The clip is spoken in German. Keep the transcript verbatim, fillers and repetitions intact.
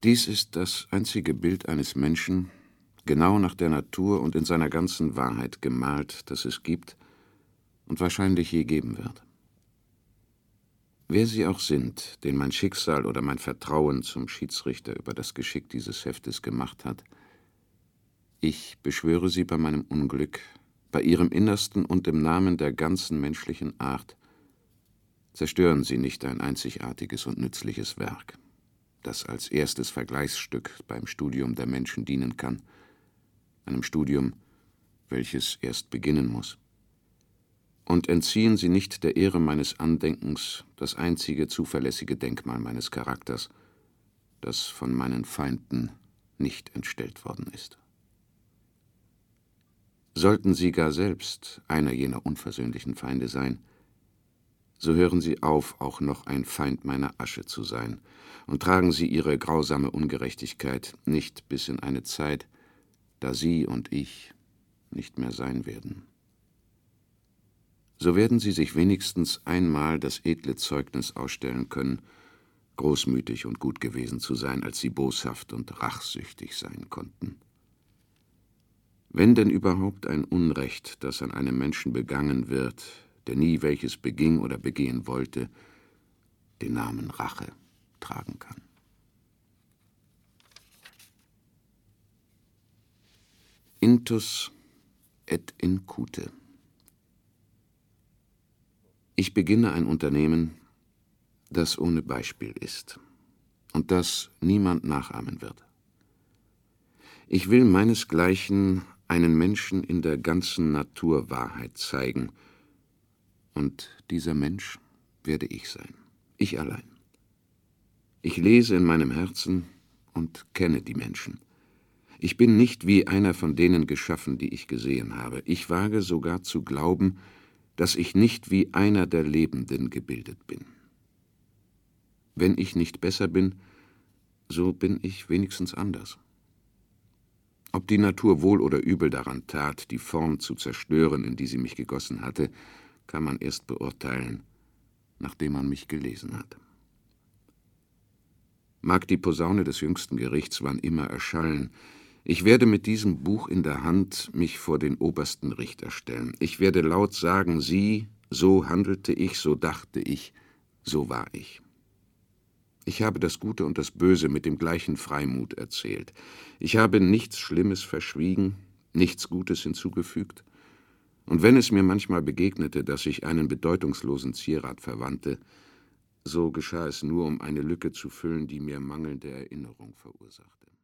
Dies ist das einzige Bild eines Menschen, genau nach der Natur und in seiner ganzen Wahrheit gemalt, das es gibt und wahrscheinlich je geben wird. Wer Sie auch sind, den mein Schicksal oder mein Vertrauen zum Schiedsrichter über das Geschick dieses Heftes gemacht hat, ich beschwöre Sie bei meinem Unglück, bei Ihrem Innersten und im Namen der ganzen menschlichen Art, zerstören Sie nicht ein einzigartiges und nützliches Werk, das als erstes Vergleichsstück beim Studium der Menschen dienen kann, einem Studium, welches erst beginnen muss. Und entziehen Sie nicht der Ehre meines Andenkens das einzige zuverlässige Denkmal meines Charakters, das von meinen Feinden nicht entstellt worden ist. Sollten Sie gar selbst einer jener unversöhnlichen Feinde sein, so hören Sie auf, auch noch ein Feind meiner Asche zu sein, und tragen Sie Ihre grausame Ungerechtigkeit nicht bis in eine Zeit, da Sie und ich nicht mehr sein werden. So werden Sie sich wenigstens einmal das edle Zeugnis ausstellen können, großmütig und gut gewesen zu sein, als Sie boshaft und rachsüchtig sein konnten. Wenn denn überhaupt ein Unrecht, das an einem Menschen begangen wird, der nie welches beging oder begehen wollte, den Namen Rache tragen kann. Intus et incute. Ich beginne ein Unternehmen, das ohne Beispiel ist und das niemand nachahmen wird. Ich will meinesgleichen einen Menschen in der ganzen Naturwahrheit zeigen, und dieser Mensch werde ich sein, ich allein. Ich lese in meinem Herzen und kenne die Menschen. Ich bin nicht wie einer von denen geschaffen, die ich gesehen habe. Ich wage sogar zu glauben, dass ich nicht wie einer der Lebenden gebildet bin. Wenn ich nicht besser bin, so bin ich wenigstens anders. Ob die Natur wohl oder übel daran tat, die Form zu zerstören, in die sie mich gegossen hatte, kann man erst beurteilen, nachdem man mich gelesen hat. Mag die Posaune des jüngsten Gerichts wann immer erschallen, ich werde mit diesem Buch in der Hand mich vor den obersten Richter stellen. Ich werde laut sagen, Sie, so handelte ich, so dachte ich, so war ich. Ich habe das Gute und das Böse mit dem gleichen Freimut erzählt. Ich habe nichts Schlimmes verschwiegen, nichts Gutes hinzugefügt. Und wenn es mir manchmal begegnete, dass ich einen bedeutungslosen Zierat verwandte, so geschah es nur, um eine Lücke zu füllen, die mir mangelnde Erinnerung verursachte.